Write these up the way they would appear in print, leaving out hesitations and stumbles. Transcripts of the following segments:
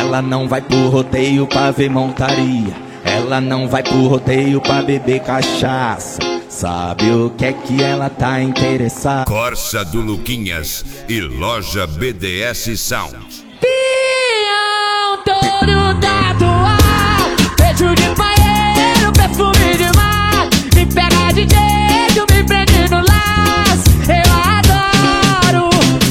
Ela não vai pro rodeio pra ver montaria. Ela não vai pro rodeio pra beber cachaça. Sabe o que é que ela tá interessada? Corsa do Luquinhas e loja BDS Sound. Pião todo tatuado, peito de banheiro, perfume de mar. Me pega de jeito, me prende no laço, eu adoro.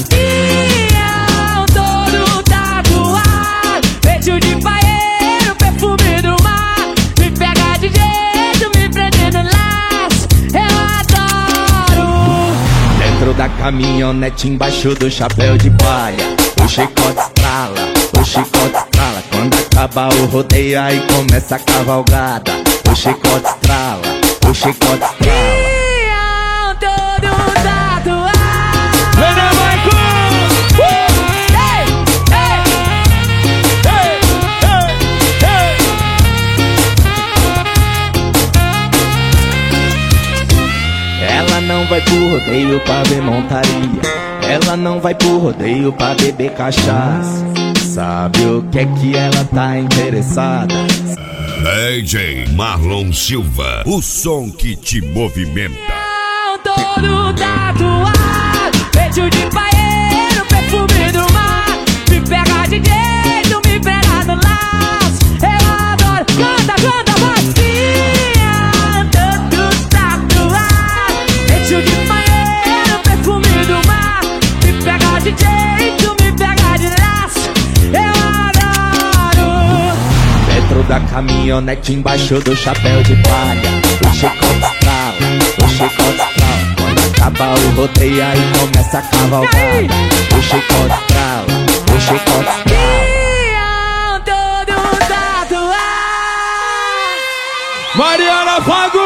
Pião todo tatuado, peito de banheiro, perfume do mar. Me pega de jeito, me prende no laço, eu adoro. Dentro da caminhonete, embaixo do chapéu de palha, o chicote estrala, o chicote estrala. Quando acaba o rodeio, aí começa a cavalgada. O chicote estrala, o chicote estrala. Pião todo tatuado. Ela não vai pro rodeio pra ver montaria. Ela não vai pro rodeio pra beber cachaça. Sabe o que é que ela tá interessada? DJ Marlon Silva, o som que te movimenta. Todo tatuado, peito de banheiro, perfume do mar. Me pega de jeito, me pega no laço, eu adoro. Canta, canta, vai. Todo tatuado, peito de banheiro, perfume do mar. Me pega de jeito, me pega de laço, eu adoro. Dentro da caminhonete, embaixo do chapéu de palha, o chicote estrala, o chicote estrala. Quando acaba o rodeio, aí começa a cavalgada. O chicote estrala, o chicote estrala. Pião todo tatuado. Mariana Fago!